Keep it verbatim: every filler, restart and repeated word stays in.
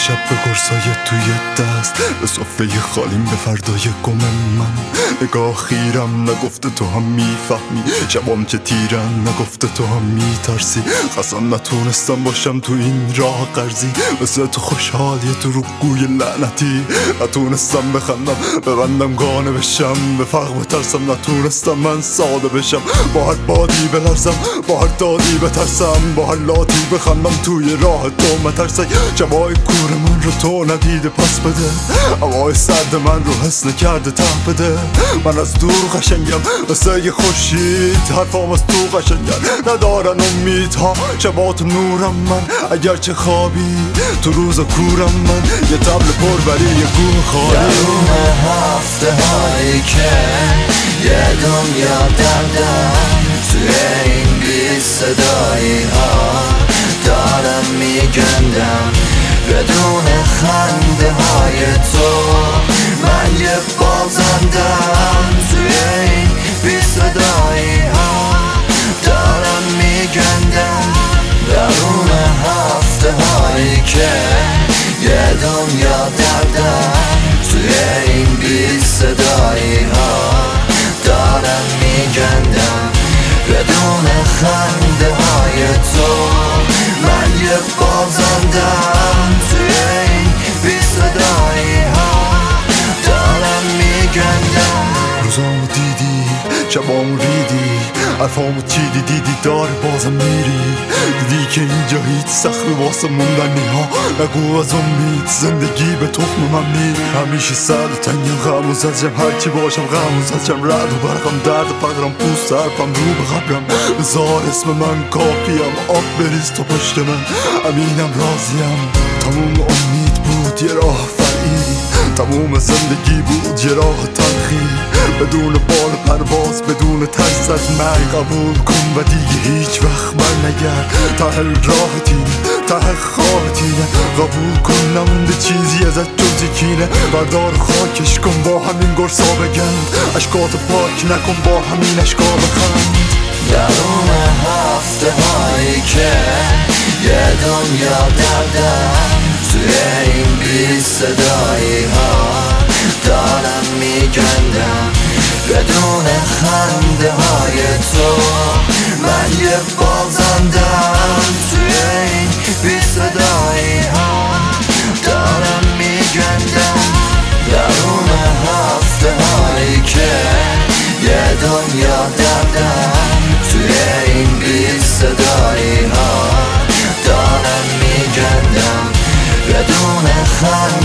شب به قرصای توی دست، به صفحه خالیم به فردای گم من. نگاه خیرم نگفته تو هم میفهمی، شبام که تیرن نگفته تو هم میترسی. قسم نتونستم باشم تو این راه قرضی، مثل تو خوشحال یه دروغگوی لعنتی. نتونستم بخندم ببندم گانه بشم، به فقر بترسم نتونستم من ساده بشم. با هر بادی بلرزم، با هر دادی بترسم، با هر لاتی بخندم توی راه تو مترسی. شبای کور من رو تو ندیده پس بده، هوای سرد من رو حس نکرده ته بده. من از دور قشنگم مثل یه خورشید، حرفام از تو قشنگن ندارن امیدها. شبات نورم من اگرچه خوابی، تو روز کورم من یه طبل پر ولی یه گوه خالی. درون هفته هایی که یه دنیا دردم، توی این بی صدایی ها دارم میگندم. بدون خنده های تو من یه بازندم، توی این بی صدایی ها دارم میگندم. درون هفته هایی که یه دنیا دردم، توی این بی صدایی ها دارم میگندم. بدون خنده های تو من یه بازندم، توی این بی صدایی ها دارم میگندم. روزامو دیدی شبامو ریدی، حرفامو چیدی دیدی داره بازم میری. دیدی که اینجا هیچ سخت واسه موندنی ها، نگو از امید زندگی به تخم من میری. همیشه سر تنگم غم و زجم، هرچی باشم غم و زجم. رد و برقم درد فقرم پوست حرفم رو به قبرم. بذار اسم من کافیم آب بریز تو پشت من، امینم راضیم. تموم امید بود یه راه فرعی، تموم زندگی بود یه راه تلخی. بدون بال پرواز بدون ترس از مرگ قبول کن و دیگه هیچ وقت بر نگرد. ته راه تینه ته خواه تینه، قبول کن نمونده چیزی ازت جز کینه. بردار خاکش کن با همین گرسا بگند، اشکات پاک نکن با همین اشکا بخند. درون هفته هایی که یه دنیا دردم، توی این بی صدایی ها دارم میگندم. بدون خنده های تو من یه بازندم، توی این بی صدایی ها دارم میگندم. درون هفته هایی که یه دنیا دردم، توی این بی صدایی ها دارم میگندم. بدون خنده